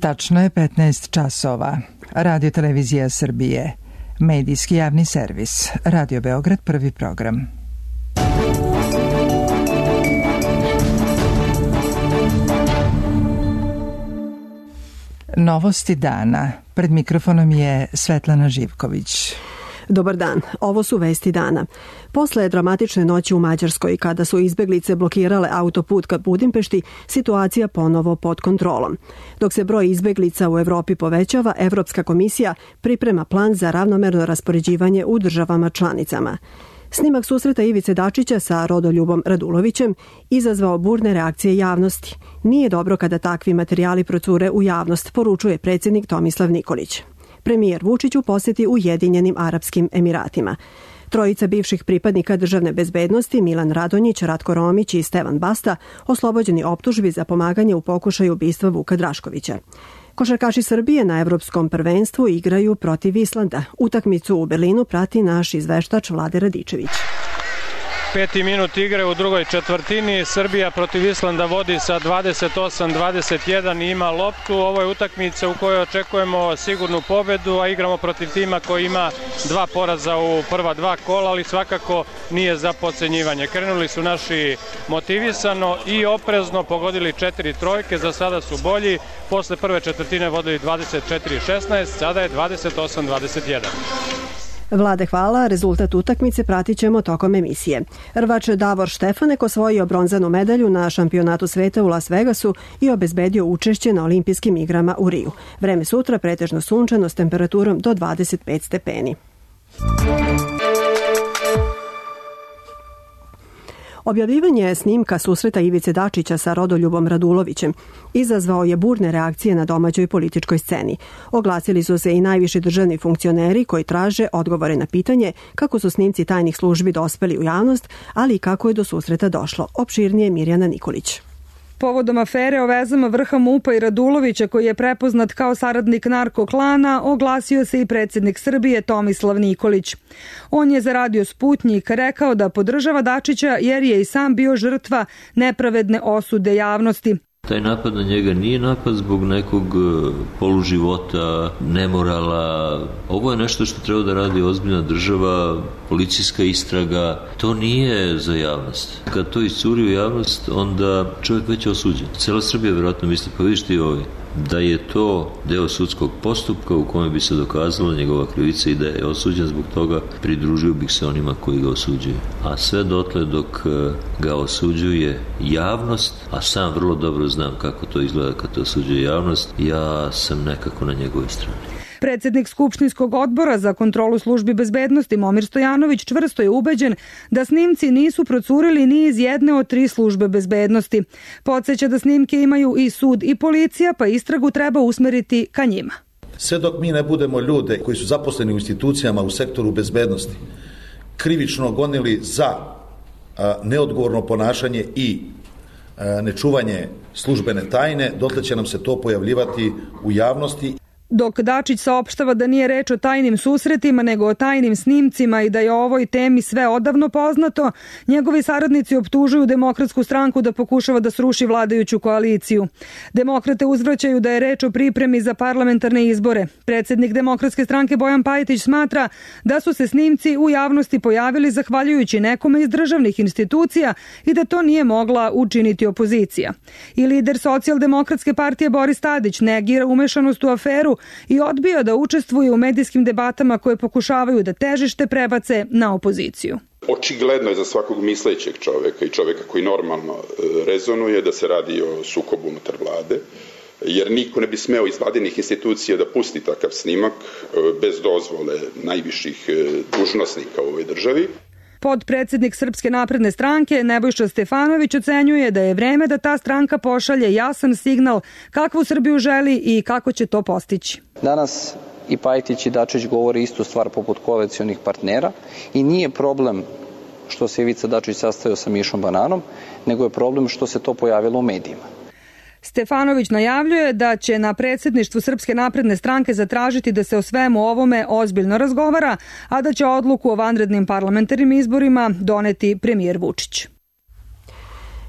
Tačno je 15 časova. Radio Televizija Srbije. Medijski javni servis. Radio Beograd, prvi program. Novosti dana. Pred mikrofonom je Svetlana Živković. Dobar dan, ovo su vesti dana. Posle dramatične noći u Mađarskoj, kada su izbeglice blokirale autoput ka Budimpešti, situacija ponovo pod kontrolom. Dok se broj izbeglica u Evropi povećava, Evropska komisija priprema plan za ravnomerno raspoređivanje u državama članicama. Snimak susreta Ivice Dačića sa Rodoljubom Radulovićem izazvao burne reakcije javnosti. Nije dobro kada takvi materijali procure u javnost, poručuje predsjednik Tomislav Nikolić. Premijer Vučić u posjeti Ujedinjenim Arapskim Emiratima. Trojica bivših pripadnika državne bezbednosti, Milan Radonjić, Ratko Romić i Stevan Basta, oslobođeni optužbi za pomaganje u pokušaju ubistva Vuka Draškovića. Košarkaši Srbije na Evropskom prvenstvu igraju protiv Islanda. Utakmicu u Berlinu prati naš izveštač Vlade Radičević. 5. minut igre u drugoj četvrtini. Srbija protiv Islanda vodi sa 28-21 i ima loptu. Ovo je utakmica u kojoj očekujemo sigurnu pobedu, a igramo protiv tima koji ima 2 poraza u prva 2 kola, ali svakako nije za podcenjivanje. Krenuli su naši motivisano i oprezno, pogodili 4 trojke, za sada su bolji. Posle prve četvrtine vodili 24-16, sada je 28-21. Vlade hvala, rezultat utakmice pratit ćemo tokom emisije. Rvač Davor Štefanek osvojio bronzanu medalju na šampionatu sveta u Las Vegasu i obezbedio učešće na olimpijskim igrama u Riju. Vreme sutra pretežno sunčano s temperaturom do 25 stepeni. Objavljivanje snimka susreta Ivice Dačića sa Rodoljubom Radulovićem izazvao je burne reakcije na domaćoj političkoj sceni. Oglasili su se i najviši državni funkcioneri koji traže odgovore na pitanje kako su snimci tajnih službi dospeli u javnost, ali i kako je do susreta došlo. Opširnije Mirjana Nikolić. Povodom afere o vezama vrha MUP-a i Radulovića, koji je prepoznat kao saradnik narko-klana, oglasio se i predsjednik Srbije Tomislav Nikolić. On je za radio Sputnjik rekao da podržava Dačića jer je i sam bio žrtva nepravedne osude javnosti. Taj napad na njega nije napad zbog nekog poluživota, nemorala. Ovo je nešto što treba da radi ozbiljna država, policijska istraga. To nije za javnost. Kad to iscuri u javnost, onda čovjek već je osuđen. Cela Srbija vjerojatno misli, pa vidiš ti da je to deo sudskog postupka u kome bi se dokazala njegova krivica i da je osuđen zbog toga, pridružio bih se onima koji ga osuđuju. A sve dotle dok ga osuđuje javnost, a sam vrlo dobro znam kako to izgleda kad to osuđuje javnost, ja sam nekako na njegovoj strani. Predsjednik Skupštinskog odbora za kontrolu službi bezbednosti Momir Stojanović čvrsto je ubeđen da snimci nisu procurili ni iz jedne od 3 službe bezbednosti. Podsjeća da snimke imaju i sud i policija, pa istragu treba usmeriti ka njima. Sve dok mi ne budemo ljude koji su zaposleni u institucijama u sektoru bezbednosti krivično gonili za neodgovorno ponašanje i nečuvanje službene tajne, dotle će nam se to pojavljivati u javnosti. Dok Dačić saopštava da nije reč o tajnim susretima, nego o tajnim snimcima i da je o ovoj temi sve odavno poznato, njegovi saradnici optužuju Demokratsku stranku da pokušava da sruši vladajuću koaliciju. Demokrate uzvraćaju da je reč o pripremi za parlamentarne izbore. Predsjednik Demokratske stranke Bojan Pajtić smatra da su se snimci u javnosti pojavili zahvaljujući nekome iz državnih institucija i da to nije mogla učiniti opozicija. I lider Socijaldemokratske partije Boris Tadić negira umešanost u aferu i odbio da učestvuje u medijskim debatama koje pokušavaju da težište prebace na opoziciju. Očigledno je za svakog mislećeg čoveka i čoveka koji normalno rezonuje da se radi o sukobu unutar vlade, jer niko ne bi smeo iz vladinih institucija da pusti takav snimak bez dozvole najviših dužnosnika u ovoj državi. Podpredsjednik Srpske napredne stranke Nebojša Stefanović ocenjuje da je vreme da ta stranka pošalje jasan signal kakvu Srbiju želi i kako će to postići. Danas i Pajtić i Dačić govore istu stvar poput koalicionih partnera i nije problem što se Ivica Dačić sastajao sa Mišom Bananom, nego je problem što se to pojavilo u medijima. Stefanović najavljuje da će na predsjedništvu Srpske napredne stranke zatražiti da se o svemu ovome ozbiljno razgovara, a da će odluku o vanrednim parlamentarnim izborima doneti premijer Vučić.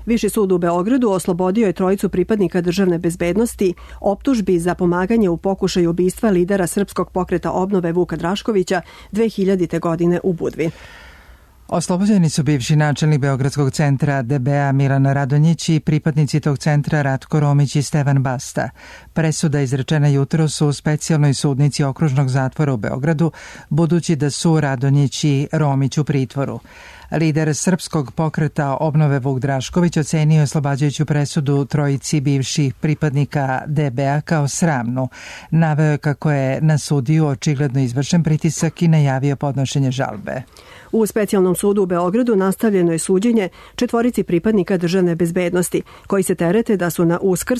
Viši sud u Beogradu oslobodio je trojicu pripadnika državne bezbednosti optužbi za pomaganje u pokušaju ubistva lidera Srpskog pokreta obnove Vuka Draškovića 2000. godine u Budvi. Oslobođeni su bivši načelnik Beogradskog centra DBA Milan Radonjić i pripadnici tog centra Ratko Romić i Stevan Basta. Presuda izrečena jutros u specijalnoj sudnici okružnog zatvora u Beogradu, budući da su Radonjić i Romić u pritvoru. Lider Srpskog pokreta obnove Vuk Drašković ocenio je oslobađajuću presudu trojici bivših pripadnika DBA kao sramnu. Naveo je kako je na sudiju očigledno izvršen pritisak i najavio podnošenje žalbe. U specijalnom sudu u Beogradu nastavljeno je suđenje četvorici pripadnika državne bezbednosti, koji se terete da su na Uskrs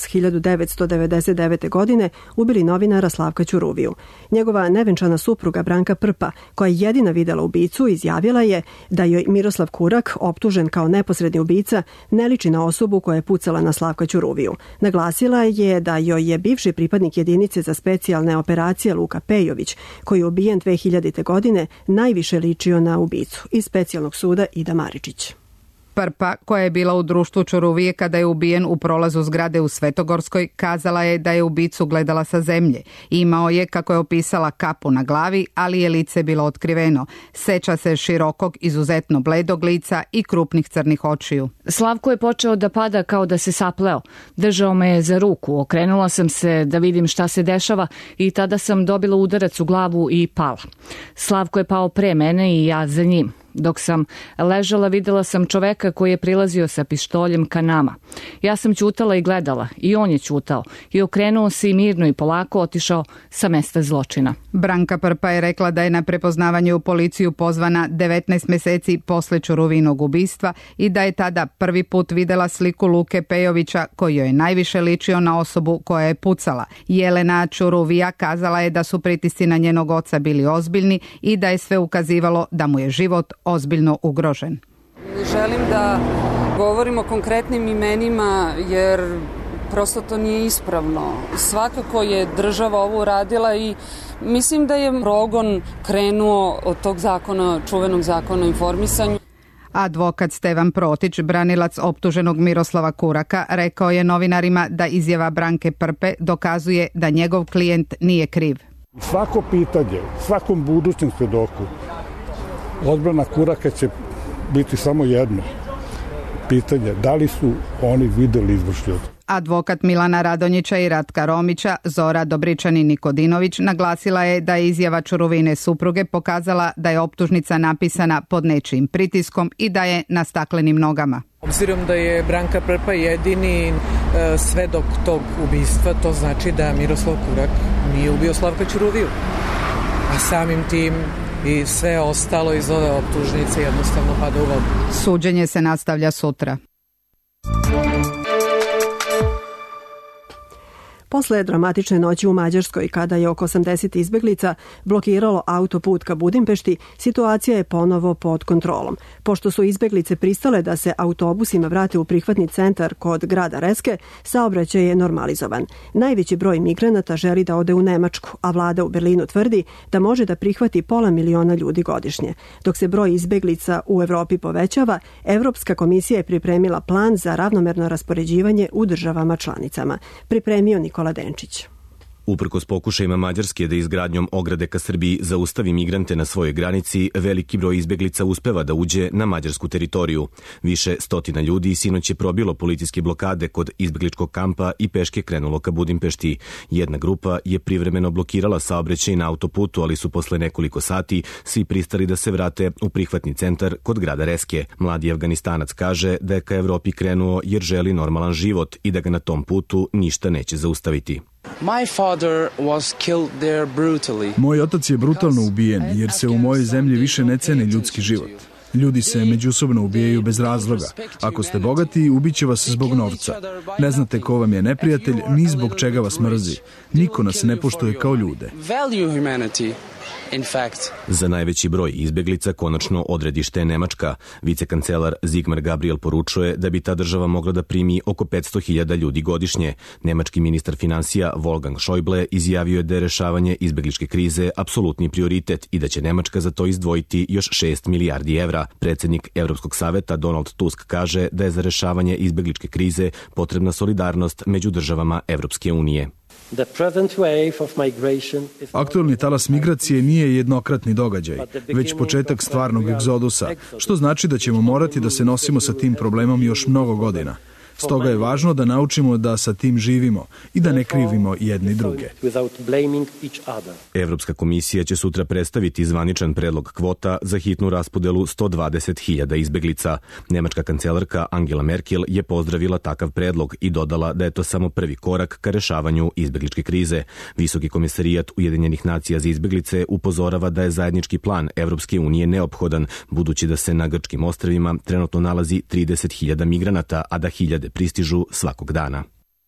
1999. godine ubili novinara Slavka Ćuruviju. Njegova nevenčana supruga Branka Prpa, koja je jedina videla ubicu, izjavila je da joj Miroslav Kurak, optužen kao neposredni ubica, ne liči na osobu koja je pucala na Slavka Ćuruviju. Naglasila je da joj je bivši pripadnik jedinice za specijalne operacije Luka Pejović, koji je ubijen 2000. godine, najviše ličio na ubicu. Iz specijalnog suda Ida Maričić. Prpa, koja je bila u društvu Ćuruvije kada je ubijen u prolazu zgrade u Svetogorskoj, kazala je da je ubicu gledala sa zemlje. Imao je, kako je opisala, kapu na glavi, ali je lice bilo otkriveno. Seća se širokog, izuzetno bledog lica i krupnih crnih očiju. Slavko je počeo da pada kao da se sapleo. Držao me je za ruku, okrenula sam se da vidim šta se dešava i tada sam dobila udarac u glavu i pala. Slavko je pao pre mene i ja za njim. Dok sam ležala, videla sam čoveka koji je prilazio sa pištoljem ka nama. Ja sam ćutala i gledala i on je ćutao i okrenuo se i mirno i polako otišao sa mesta zločina. Branka Prpa je rekla da je na prepoznavanje u policiju pozvana 19 meseci posle Ćuruvinog ubistva i da je tada prvi put videla sliku Luke Pejovića koji joj je najviše ličio na osobu koja je pucala. Jelena Ćuruvija kazala je da su pritisci na njenog oca bili ozbiljni i da je sve ukazivalo da mu je život ozbiljno ugrožen. Želim da govorim o konkretnim imenima jer prosto to nije ispravno. Svakako je država ovo uradila i mislim da je progon krenuo od tog zakona, čuvenog zakona o informisanju. Advokat Stevan Protić, branilac optuženog Miroslava Kuraka, rekao je novinarima da izjava Branke Prpe dokazuje da njegov klijent nije kriv. Svako pitanje, svakom budućem svedoku, odbrana Kuraka će biti samo jedno pitanje, da li su oni videli izvršioca. Advokat Milana Radonjića i Ratka Romića, Zora Dobričanin-Nikodinović, naglasila je da je izjava Ćuruvine supruge pokazala da je optužnica napisana pod nečijim pritiskom i da je na staklenim nogama. Obzirom da je Branka Prpa jedini svedok tog ubistva, to znači da Miroslav Kurak nije ubio Slavka Ćuruviju. A samim tim i sve ostalo iz ove optužnice jednostavno pada u vodu. Suđenje se nastavlja sutra. Posle dramatične noći u Mađarskoj, kada je oko 80 izbeglica blokiralo autoput ka Budimpešti, situacija je ponovo pod kontrolom. Pošto su izbeglice pristale da se autobusima vrate u prihvatni centar kod grada Reske, saobraćaj je normalizovan. Najveći broj migranata želi da ode u Nemačku, a vlada u Berlinu tvrdi da može da prihvati 500.000 ljudi godišnje. Dok se broj izbeglica u Evropi povećava, Evropska komisija je pripremila plan za ravnomerno raspoređivanje u državama članicama. Pripremio Nikola Denčić. Uprkos pokušajima Mađarske da izgradnjom ograde ka Srbiji zaustavi migrante na svojoj granici, veliki broj izbeglica uspeva da uđe na mađarsku teritoriju. Više stotina ljudi sinoć je probilo policijske blokade kod izbegličkog kampa i peške krenulo ka Budimpešti. Jedna grupa je privremeno blokirala saobraćaj na autoputu, ali su posle nekoliko sati svi pristali da se vrate u prihvatni centar kod grada Reske. Mladi Afganistanac kaže da je ka Evropi krenuo jer želi normalan život i da ga na tom putu ništa neće zaustaviti. Moj otac je brutalno ubijen jer se u mojoj zemlji više ne ceni ljudski život. Ljudi se međusobno ubijaju bez razloga. Ako ste bogati, ubiće vas zbog novca. Ne znate ko vam je neprijatelj, ni zbog čega vas mrzi. Niko nas ne poštuje kao ljude. Za najveći broj izbeglica konačno odredište je Nemačka. Vicekancelar Sigmar Gabriel poručuje da bi ta država mogla da primi oko 500.000 ljudi godišnje. Nemački ministar finansija Wolfgang Schäuble izjavio je da je rešavanje izbegličke krize apsolutni prioritet i da će Nemačka za to izdvojiti još 6 milijardi evra. Predsednik Evropskog saveta Donald Tusk kaže da je za rešavanje izbegličke krize potrebna solidarnost među državama Evropske unije. Aktuelni talas migracije nije jednokratni događaj, već početak stvarnog egzodusa, što znači da ćemo morati da se nosimo sa tim problemom još mnogo godina. Stoga je važno da naučimo da sa tim živimo i da ne krivimo jedni druge. Evropska komisija će sutra predstaviti zvaničan predlog kvota za hitnu raspodelu 120.000 izbeglica. Nemačka kancelarka Angela Merkel je pozdravila takav predlog i dodala da je to samo prvi korak ka rešavanju izbegličke krize. Visoki komisarijat Ujedinjenih nacija za izbeglice upozorava da je zajednički plan Evropske unije neophodan, budući da se na grčkim ostrvima trenutno nalazi 30.000 migranata, a da hiljade pristižu svakog dana.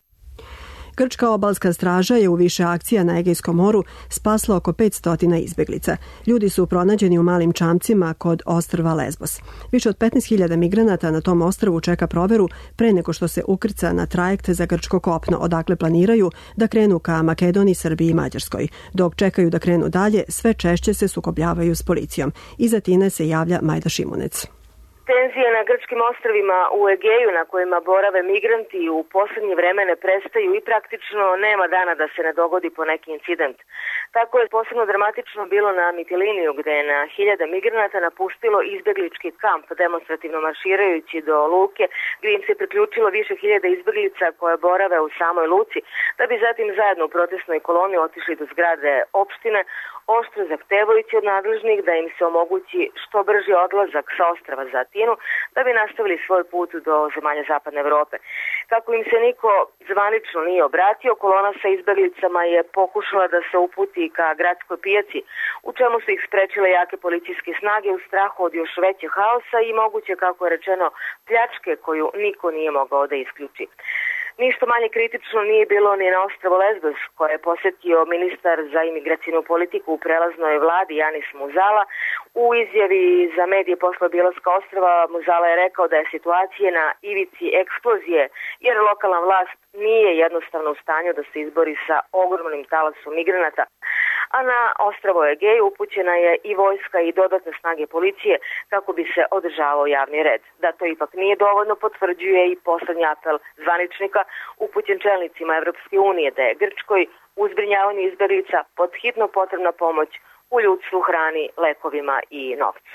Grčka obalska straža je u više akcija na Egejskom moru spasla oko 500 izbeglica. Ljudi su pronađeni u malim čamcima kod ostrva Lesbos. Više od 15.000 migranata na tom ostrvu čeka proveru pre nego što se ukrca na trajekt za grčko kopno, odakle planiraju da krenu ka Makedoniji, Srbiji i Mađarskoj. Dok čekaju da krenu dalje, sve češće se sukobljavaju s policijom. Iz Atine se javlja Majda Šimunec. Tenzije na grčkim ostrvima u Egeju na kojima borave migranti u poslednje vreme ne prestaju i praktično nema dana da se ne dogodi po neki incident. Tako je posebno dramatično bilo na Mitiliniju gde je na hiljada migranata napustilo izbeglički kamp demonstrativno marširajući do luke gdje im se priključilo više hiljada izbeglica koje borave u samoj luci da bi zatim zajedno u protestnoj koloni otišli do zgrade opštine, oštro zahtevajući od nadležnih da im se omogući što brži odlazak sa ostrava za Atinu da bi nastavili svoj put do zemalja Zapadne Evrope. Kako im se niko zvanično nije obratio, kolona sa izbeglicama je pokušala da se uputi ka gradskoj pijaci, u čemu su ih sprečile jake policijske snage u strahu od još većeg haosa i moguće, kako je rečeno, pljačke koju niko nije mogao da isključi. Ništa manje kritično nije bilo ni na ostrvo Lesbos, koje je posetio ministar za imigracijnu politiku u prelaznoj vladi Janis Muzala. U izjavi za medije posle obilaska ostrva Muzala je rekao da je situacija na ivici eksplozije, jer lokalna vlast nije jednostavno u stanju da se izbori sa ogromnim talasom migranata. A na ostrvo Egeju upućena je i vojska i dodatne snage policije kako bi se održavao javni red. Da to ipak nije dovoljno potvrđuje i poslednji apel zvaničnika upućen čelnicima Evropske unije da je Grčkoj u zbrinjavanju izbeglica pod hitno potrebna pomoć u ljudstvu, hrani, lekovima i novcu.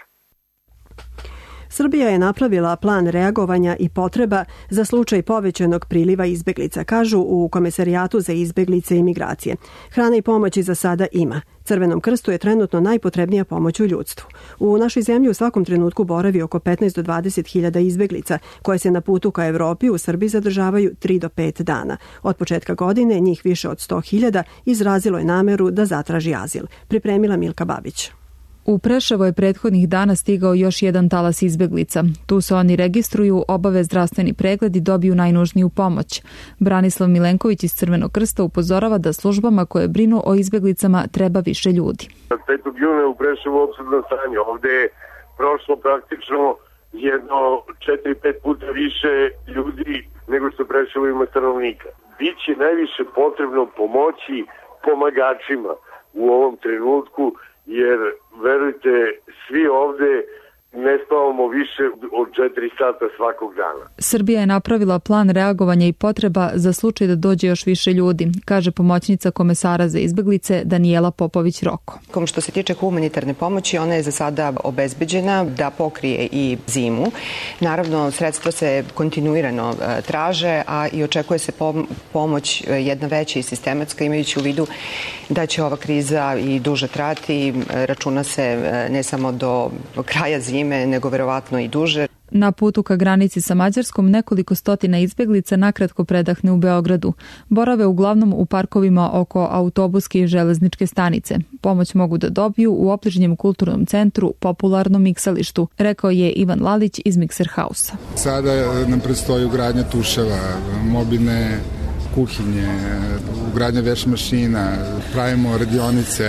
Srbija je napravila plan reagovanja i potreba za slučaj povećanog priliva izbeglica, kažu u Komesarijatu za izbeglice i migracije. Hrana i pomoći za sada ima. Crvenom krstu je trenutno najpotrebnija pomoć u ljudstvu. U našoj zemlji u svakom trenutku boravi oko 15 do 20.000 izbeglica koje se na putu ka Evropi u Srbiji zadržavaju 3 do 5 dana. Od početka godine njih više od 100.000 izrazilo je nameru da zatraži azil. Pripremila Milka Babić. U Preševo je prethodnih dana stigao još jedan talas izbeglica. Tu se oni registruju, obave zdravstveni pregled i dobiju najnužniju pomoć. Branislav Milenković iz Crvenog krsta upozorava da službama koje brinu o izbeglicama treba više ljudi. 5. juna u Preševu opsadno stanje. Ovde je prošlo praktično jedno 4-5 puta više ljudi nego što Preševo ima stanovnika. Biće najviše potrebno pomoći pomagačima u ovom trenutku, jer verujte, svi ovde ne spavamo više od 4 sata svakog dana. Srbija je napravila plan reagovanja i potreba za slučaj da dođe još više ljudi, kaže pomoćnica komesara za izbeglice Danijela Popović-Roko. Što se tiče humanitarne pomoći, ona je za sada obezbeđena da pokrije i zimu. Naravno, sredstva se kontinuirano traže, a i očekuje se pomoć jedna veća i sistematska, imajući u vidu da će ova kriza i duže trati. Računa se ne samo do kraja zime, nego verovatno i duže. Na putu ka granici sa Mađarskom nekoliko stotina izbeglica nakratko predahne u Beogradu. Borave uglavnom u parkovima oko autobuske i železničke stanice. Pomoć mogu da dobiju u obližnjem kulturnom centru Popularnom miksalištu, rekao je Ivan Lalić iz Mikser Hausa. Sada nam predstoji ugradnja tuševa, mobilne kuhinje, ugradnja veš mašina, pravimo radionice,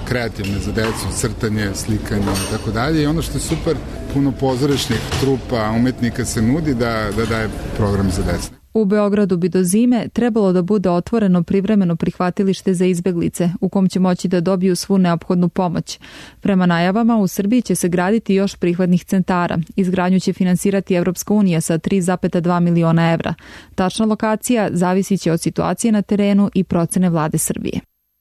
kreativne za decu, crtanje, slikanje i tako dalje. I ono što je super, puno pozorišnih trupa, umetnika se nudi da daje program za decu. U Beogradu bi do zime trebalo da bude otvoreno privremeno prihvatilište za izbeglice, u kom će moći da dobiju svu neophodnu pomoć. Prema najavama, u Srbiji će se graditi još prihvatnih centara. Izgradnju će finansirati Evropska unija sa 3,2 miliona evra. Tačna lokacija zavisit će od situacije na terenu i procene vlade Srbije.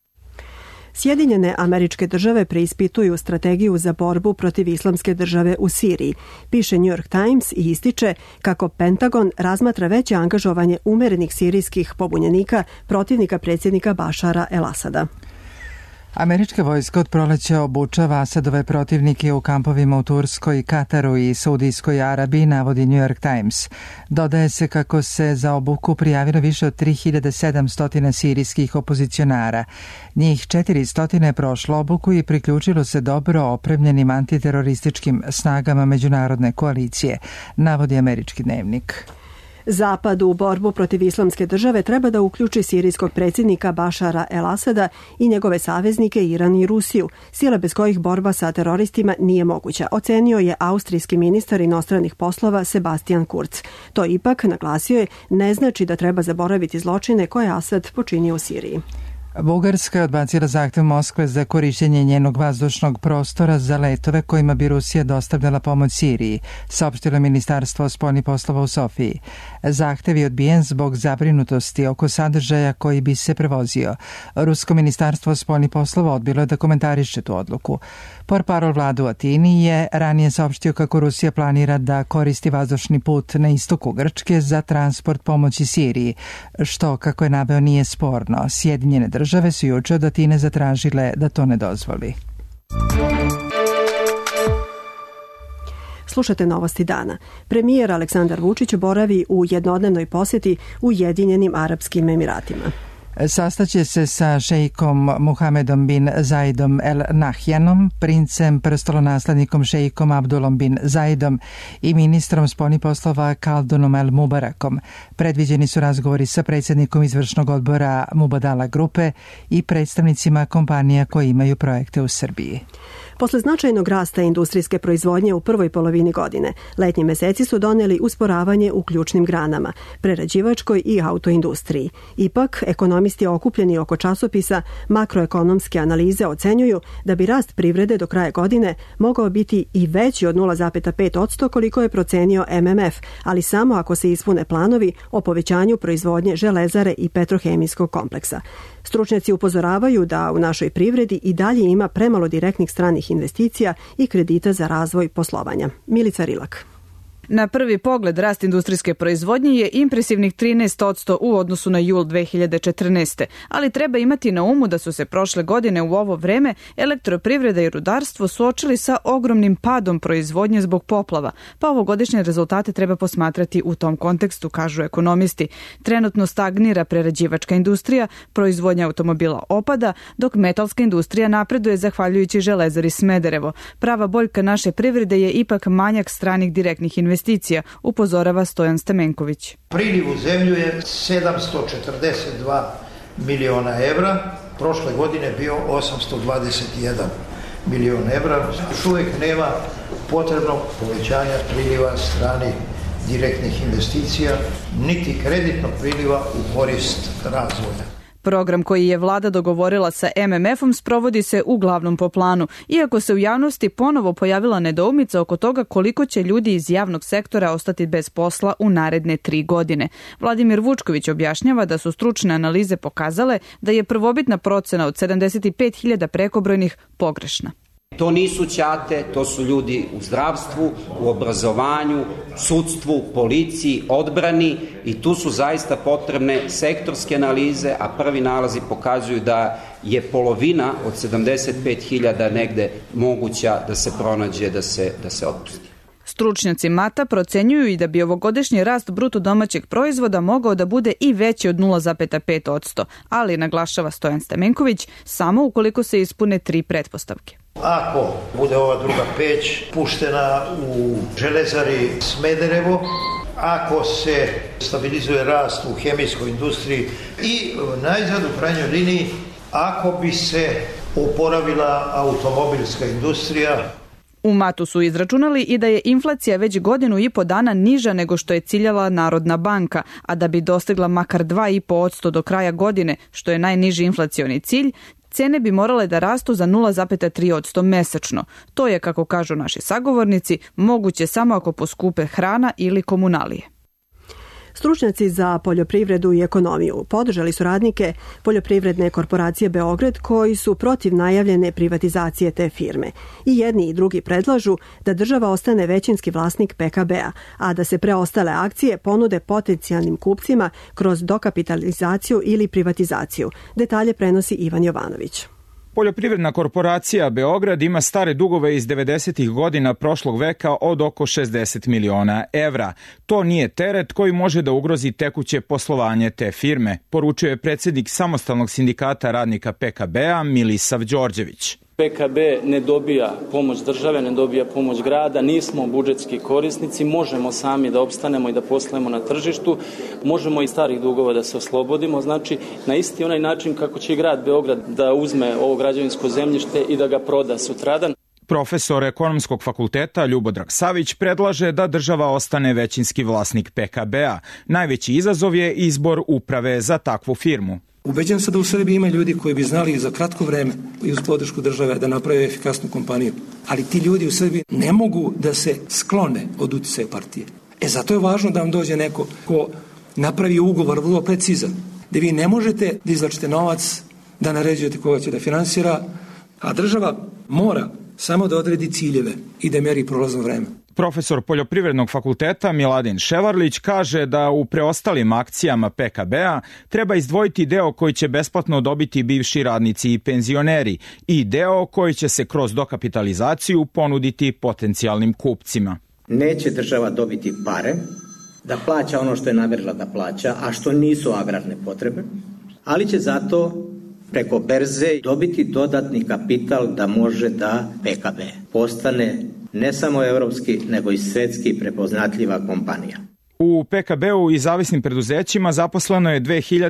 Sjedinjene Američke Države preispituju strategiju za borbu protiv islamske države u Siriji, piše New York Times i ističe kako Pentagon razmatra veće angažovanje umerenih sirijskih pobunjenika protivnika predsjednika Bašara el-Asada. Američka vojska od proleća obučava Asadove protivnike u kampovima u Turskoj, Kataru i Saudijskoj Arabiji, navodi New York Times. Dodaje se kako se za obuku prijavilo više od 3700 sirijskih opozicionara. Njih 400 je prošlo obuku i priključilo se dobro opremljenim antiterorističkim snagama međunarodne koalicije, navodi američki dnevnik. Zapad u borbu protiv islamske države treba da uključi sirijskog predsjednika Bašara el-Asada i njegove saveznike Iran i Rusiju, sile bez kojih borba sa teroristima nije moguća, ocenio je austrijski ministar inostranih poslova Sebastian Kurz. To ipak, naglasio je, ne znači da treba zaboraviti zločine koje Asad počinio u Siriji. Bugarska je odbacila zahtev Moskve za korištenje njenog vazdušnog prostora za letove kojima bi Rusija dostavljala pomoć Siriji, saopštilo Ministarstvo spoljnih poslova u Sofiji. Zahtev je odbijen zbog zabrinutosti oko sadržaja koji bi se prevozio. Rusko ministarstvo spoljnih poslova odbilo je da komentariše tu odluku. Portparol vlade u Atini je ranije saopštio kako Rusija planira da koristi vazdušni put na istoku Grčke za transport pomoći Siriji, što, kako je naveo, nije sporno. Sjedinjene države su juče od Atine zatražile da to ne dozvoli. Slušate novosti dana. Premijer Aleksandar Vučić boravi u jednodnevnoj posjeti u Ujedinjenim Arapskim Emiratima. Sastaće se sa šejkom Muhamedom bin Zaidom El Nahjanom, princem prestolonaslednikom šejkom Abdulom bin Zaidom i ministrom spoljnih poslova Kaldonom El Mubarakom. Predviđeni su razgovori sa predsjednikom izvršnog odbora Mubadala grupe i predstavnicima kompanija koji imaju projekte u Srbiji. Posle značajnog rasta industrijske proizvodnje u prvoj polovini godine, letnji meseci su doneli usporavanje u ključnim granama, prerađivačkoj i autoindustriji. Ipak, ekonomisti okupljeni oko časopisa Makroekonomske analize ocenjuju da bi rast privrede do kraja godine mogao biti i veći od 0,5% koliko je procenio MMF, ali samo ako se ispune planovi o povećanju proizvodnje železare i petrohemijskog kompleksa. Stručnjaci upozoravaju da u našoj privredi i dalje ima premalo direktnih stranih investicija i kredita za razvoj poslovanja. Milica Rilak. Na prvi pogled rast industrijske proizvodnje je impresivnih 13% u odnosu na jul 2014. Ali treba imati na umu da su se prošle godine u ovo vreme elektroprivreda i rudarstvo suočili sa ogromnim padom proizvodnje zbog poplava, pa ovogodišnje rezultate treba posmatrati u tom kontekstu, kažu ekonomisti. Trenutno stagnira prerađivačka industrija, proizvodnja automobila opada, dok metalska industrija napreduje zahvaljujući železari Smederevo. Prava boljka naše privrede je ipak manjak stranih direktnih investicija, upozorava Stojan Stamenković. Priliv u zemlju je 742 miliona evra, prošle godine bio 821 milion evra. Još uvijek nema potrebnog povećanja priliva stranih direktnih investicija, niti kreditnog priliva u korist razvoja. Program koji je vlada dogovorila sa MMF-om sprovodi se uglavnom po planu, iako se u javnosti ponovo pojavila nedoumica oko toga koliko će ljudi iz javnog sektora ostati bez posla u naredne 3 godine. Vladimir Vučković objašnjava da su stručne analize pokazale da je prvobitna procena od 75.000 prekobrojnih pogrešna. To nisu ćate, to su ljudi u zdravstvu, u obrazovanju, sudstvu, policiji, odbrani i tu su zaista potrebne sektorske analize, a prvi nalazi pokazuju da je polovina od 75.000 negde moguća da se pronađe, da se otpusti. Stručnjaci MATA procenjuju i da bi ovogodišnji rast bruto domaćeg proizvoda mogao da bude i veći od 0,5%, ali, naglašava Stojan Stamenković, samo ukoliko se ispune 3 pretpostavke. Ako bude ova druga peć puštena u železari Smederevo, ako se stabilizuje rast u hemijskoj industriji i najzad u krajnjoj liniji, ako bi se oporavila automobilska industrija. U Matu su izračunali i da je inflacija već 1,5 godina dana niža nego što je ciljala Narodna banka, a da bi dostigla makar 2,5% do kraja godine, što je najniži inflacioni cilj, cene bi morale da rastu za 0,3% mesečno. To je, kako kažu naši sagovornici, moguće samo ako poskupe hrana ili komunalije. Stručnjaci za poljoprivredu i ekonomiju podržali su radnike Poljoprivredne korporacije Beograd koji su protiv najavljene privatizacije te firme. I jedni i drugi predlažu da država ostane većinski vlasnik PKB-a, a da se preostale akcije ponude potencijalnim kupcima kroz dokapitalizaciju ili privatizaciju. Detalje prenosi Ivan Jovanović. Poljoprivredna korporacija Beograd ima stare dugove iz 90. godina prošlog veka od oko 60 miliona evra. To nije teret koji može da ugrozi tekuće poslovanje te firme, poručuje predsjednik samostalnog sindikata radnika PKB-a Milisav Đorđević. PKB ne dobija pomoć države, ne dobija pomoć grada, nismo budžetski korisnici, možemo sami da opstanemo i da poslujemo na tržištu, možemo i starih dugova da se oslobodimo, znači na isti onaj način kako će i grad Beograd da uzme ovo građevinsko zemljište i da ga proda sutradan. Profesor ekonomskog fakulteta Ljubodrag Savić predlaže da država ostane većinski vlasnik PKB-a. Najveći izazov je izbor uprave za takvu firmu. Ubeđen sam da u Srbiji ima ljudi koji bi znali za kratko vreme i uz podršku države da naprave efikasnu kompaniju. Ali ti ljudi u Srbiji ne mogu da se sklone od uticaja partije. Zato je važno da vam dođe neko ko napravi ugovor vrlo precizan, gde vi ne možete da izvlačite novac, da naređujete koga će da finansira, a država mora samo da odredi ciljeve i da meri prolazno vreme. Profesor Poljoprivrednog fakulteta Miladin Ševarlić kaže da u preostalim akcijama PKB-a treba izdvojiti deo koji će besplatno dobiti bivši radnici i penzioneri i deo koji će se kroz dokapitalizaciju ponuditi potencijalnim kupcima. Neće država dobiti pare da plaća ono što je namerila da plaća, a što nisu agrarne potrebe, ali će zato preko berze dobiti dodatni kapital da može da PKB postane ne samo evropski, nego i svetski prepoznatljiva kompanija. U PKB-u i zavisnim preduzećima zaposleno je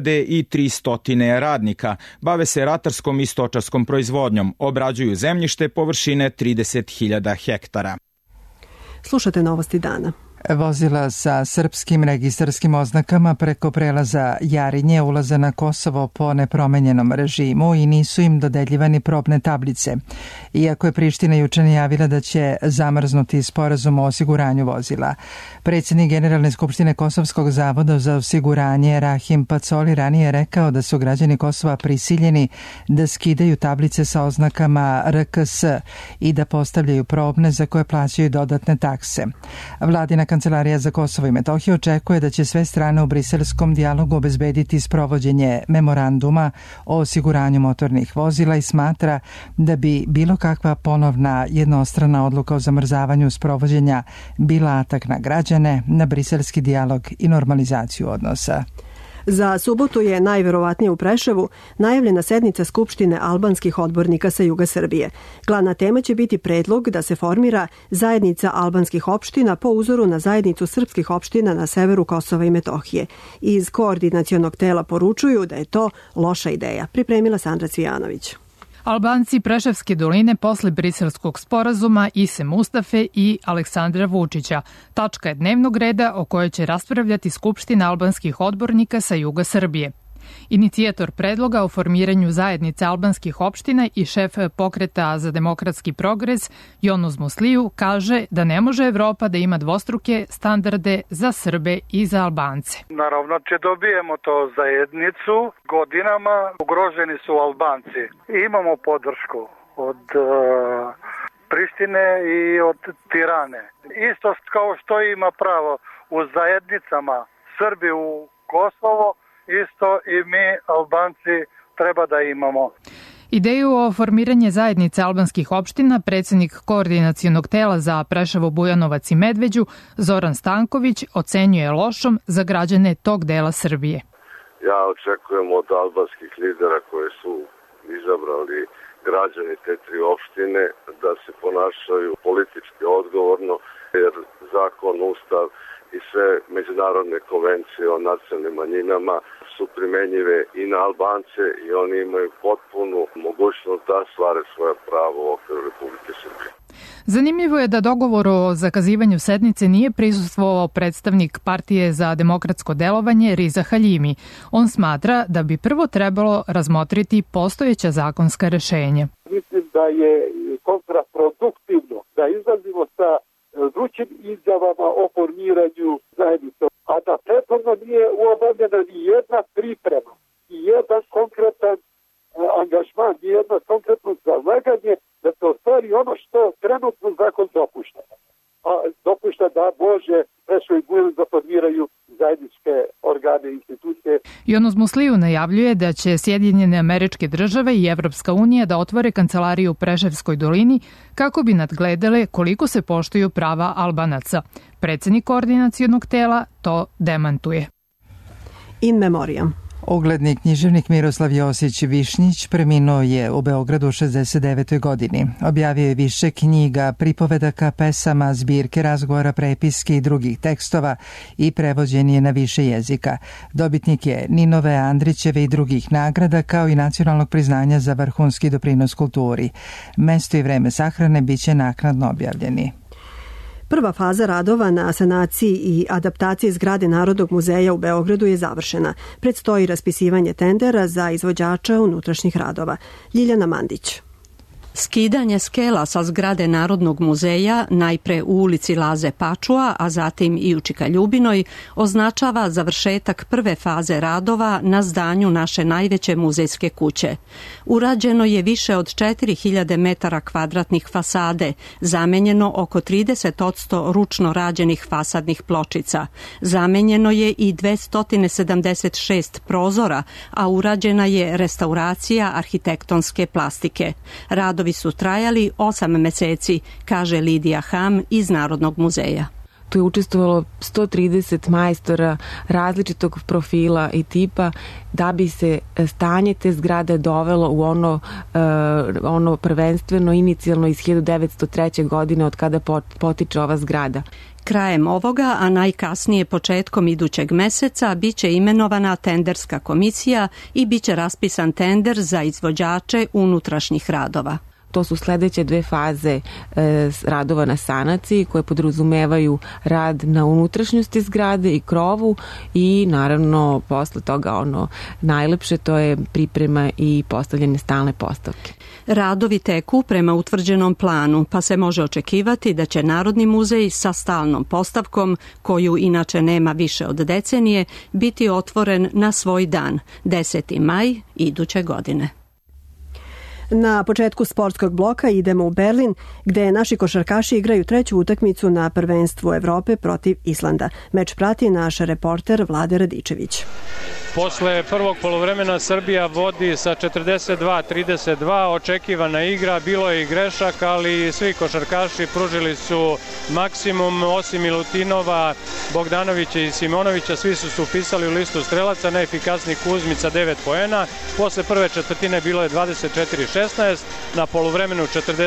2300 radnika. Bave se ratarskom i stočarskom proizvodnjom. Obrađuju zemljište površine 30.000 hektara. Slušate novosti dana. Vozila sa srpskim registarskim oznakama preko prelaza Jarinje ulaze na Kosovo po nepromenjenom režimu i nisu im dodeljivani probne tablice. Iako je Priština juče najavila da će zamrznuti sporazum o osiguranju vozila. Predsjednik Generalne skupštine Kosovskog zavoda za osiguranje Rahim Pacoli ranije rekao da su građani Kosova prisiljeni da skidaju tablice sa oznakama RKS i da postavljaju probne za koje plaćaju dodatne takse. Vladina Kancelarija za Kosovo i Metohiju očekuje da će sve strane u briselskom dijalogu obezbediti sprovođenje memoranduma o osiguranju motornih vozila i smatra da bi bilo kakva ponovna jednostrana odluka o zamrzavanju sprovođenja bila atak na građane, na briselski dijalog i normalizaciju odnosa. Za subotu je najverovatnije u Preševu najavljena sednica Skupštine albanskih odbornika sa juga Srbije. Glavna tema će biti predlog da se formira zajednica albanskih opština po uzoru na zajednicu srpskih opština na severu Kosova i Metohije. Iz koordinacionog tela poručuju da je to loša ideja. Pripremila Sandra Cvijanović. Albanci Preševske doline posle briselskog sporazuma Ise Mustafe i Aleksandra Vučića. Tačka je dnevnog reda o kojoj će raspravljati Skupština albanskih odbornika sa juga Srbije. Inicijator predloga o formiranju zajednice albanskih opština i šef pokreta za demokratski progres Jonuz Musliju kaže da ne može Evropa da ima dvostruke standarde za Srbe i za Albance. Naravno će dobijemo to zajednicu. Godinama ugroženi su Albanci. Imamo podršku od Prištine i od Tirane. Isto kao što ima pravo u zajednicama Srbi u Kosovo, isto i mi, Albanci, treba da imamo. Ideju o formiranje zajednice albanskih opština predsjednik koordinacionog tela za Preševo, Bujanovac i Medveđu Zoran Stanković ocenjuje lošom za građane tog dela Srbije. Ja očekujem od albanskih lidera koje su izabrali građani te tri opštine da se ponašaju politički odgovorno, jer zakon, ustav i sve međunarodne konvencije o nacionalnim manjinama su primenjive i na Albance i oni imaju potpunu mogućnost da stvare svoje pravo u okviru Republike Srbije. Zanimljivo je da dogovor o zakazivanju sednice nije prisustvovao predstavnik Partije za demokratsko delovanje Riza Haljimi. On smatra da bi prvo trebalo razmotriti postojeća zakonska rešenja. Mislim da je kontraproduktivno da izlazimo sa vrućim izjavama o formiranju zajednice, a da prethodno nije obavljena ni jedna priprema, ni jedan konkretan angažman, ni jedno konkretno zalaganje da se ostvari ono što trenutno zakon dopušta. A dopušta da može Preševo i Bujanovac da formiraju zajedničke organe i institucije. Younus Musliju najavljuje da će Sjedinjene Američke Države i Evropska unija da otvore kancelariju u Preševskoj dolini kako bi nadgledale koliko se poštuju prava Albanaca. Predsednik koordinacionog tela to demantuje. In memoriam. Ugledni književnik Miroslav Josić Višnjić preminuo je u Beogradu u 69. godini. Objavio je više knjiga, pripovedaka, pesama, zbirke razgovora, prepiske i drugih tekstova i prevođen je na više jezika. Dobitnik je Ninove, Andrićeve i drugih nagrada, kao i nacionalnog priznanja za vrhunski doprinos kulturi. Mesto i vreme sahrane biće naknadno objavljeni. Prva faza radova na sanaciji i adaptaciji zgrade Narodnog muzeja u Beogradu je završena. Predstoji raspisivanje tendera za izvođača unutrašnjih radova. Ljiljana Mandić. Skidanje skela sa zgrade Narodnog muzeja, najpre u ulici Laze Pačua, a zatim i u Čikaljubinoj, označava završetak prve faze radova na zdanju naše najveće muzejske kuće. Urađeno je više od 4000 metara kvadratnih fasade, zamenjeno oko 30% ručno rađenih fasadnih pločica. Zamenjeno je i 276 prozora, a urađena je restauracija arhitektonske plastike. Radovi su trajali 8 meseci, kaže Lidija Ham iz Narodnog muzeja. Tu je učestvovalo 130 majstora različitog profila i tipa da bi se stanje te zgrade dovelo u ono prvenstveno inicijalno iz 1903. godine od kada potiče ova zgrada. Krajem ovoga, a najkasnije početkom idućeg meseca, biće imenovana tenderska komisija i biće raspisan tender za izvođače unutrašnjih radova. To su sledeće dve faze radova na sanaciji koje podrazumevaju rad na unutrašnjosti zgrade i krovu i naravno posle toga ono najlepše, to je priprema i postavljanje stalne postavke. Radovi teku prema utvrđenom planu, pa se može očekivati da će Narodni muzej sa stalnom postavkom, koju inače nema više od decenije, biti otvoren na svoj dan, 10. maj iduće godine. Na početku sportskog bloka idemo u Berlin, gde naši košarkaši igraju treću utakmicu na prvenstvu Evrope protiv Islanda. Meč prati naš reporter Vlade Radičević. Posle prvog poluvremena Srbija vodi sa 42-32, očekivana igra, bilo je i grešak, ali svi košarkaši pružili su maksimum, osim Milutinova, Bogdanovića i Simonovića, svi su se upisali u listu strelaca, najefikasniji Kuzmica 9 poena, posle prve četvrtine bilo je 24-16, na poluvremenu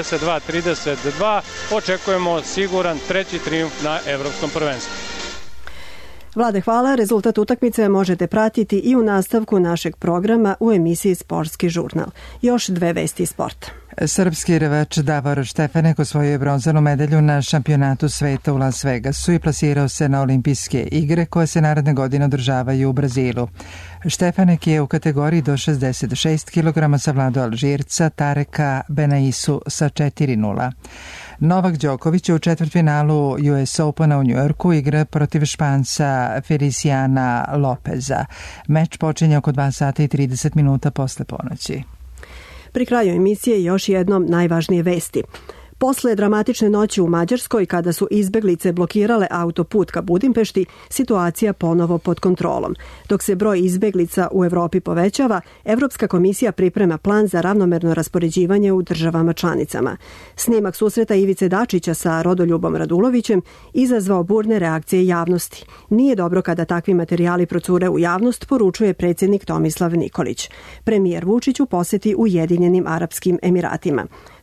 42-32, očekujemo siguran treći trijumf na evropskom prvenstvu. Vlade, hvala. Rezultat utakmice možete pratiti i u nastavku našeg programa u emisiji Sportski žurnal. Još dve vesti iz sporta. Srpski rvač Davor Štefanek osvojio je bronzanu medalju na šampionatu sveta u Las Vegasu i plasirao se na olimpijske igre koje se naredne godine održavaju u Brazilu. Štefanek je u kategoriji do 66 kg savladao Alžirca Tareka Benaisu sa 4-0. Novak Đoković je u četvrtfinalu US Opena u Njujorku igra protiv Španca Feliciana Lopeza. Meč počinje oko 2 sata i 30 minuta posle ponoći. Pri kraju emisije još jednom najvažnije vesti. Posle dramatične noći u Mađarskoj, kada su izbeglice blokirale autoput ka Budimpešti, situacija ponovo pod kontrolom. Dok se broj izbeglica u Evropi povećava, Evropska komisija priprema plan za ravnomerno raspoređivanje u državama članicama. Snimak susreta Ivice Dačića sa Rodoljubom Radulovićem izazvao burne reakcije javnosti. Nije dobro kada takvi materijali procure u javnost, poručuje predsjednik Tomislav Nikolić. Premijer Vučić u poseti Ujedinjenim Arapskim Emiratima.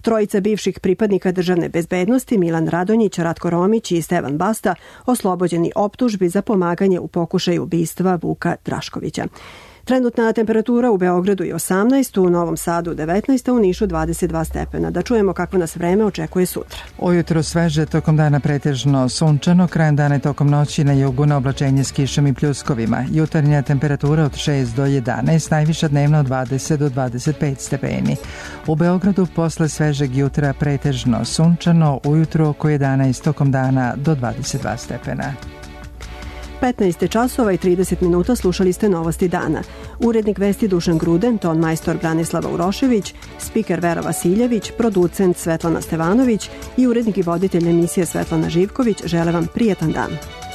Trojica bivših pripadnika državne bezbednosti, Milan Radonjić, Ratko Romić i Stevan Basta, oslobođeni optužbi za pomaganje u pokušaju ubistva Vuka Draškovića. Trenutna temperatura u Beogradu je 18, u Novom Sadu 19, a u Nišu 22 stepena. Da čujemo kako nas vreme očekuje sutra. Ujutro sveže, tokom dana pretežno sunčano, krajem dana i tokom noći na jugu na oblačenje s kišom i pljuskovima. Jutarnja temperatura od 6 do 11, najviša dnevna od 20 do 25 stepeni. U Beogradu posle svežeg jutra pretežno sunčano, ujutro oko 11, tokom dana do 22 stepena. 15 časova i 30 minuta slušali ste Novosti dana. Urednik vesti Dušan Gruden, ton majstor Branislava Urošević, spiker Vera Vasiljević, producent Svetlana Stevanović i urednik i voditelj emisije Svetlana Živković žele vam prijetan dan.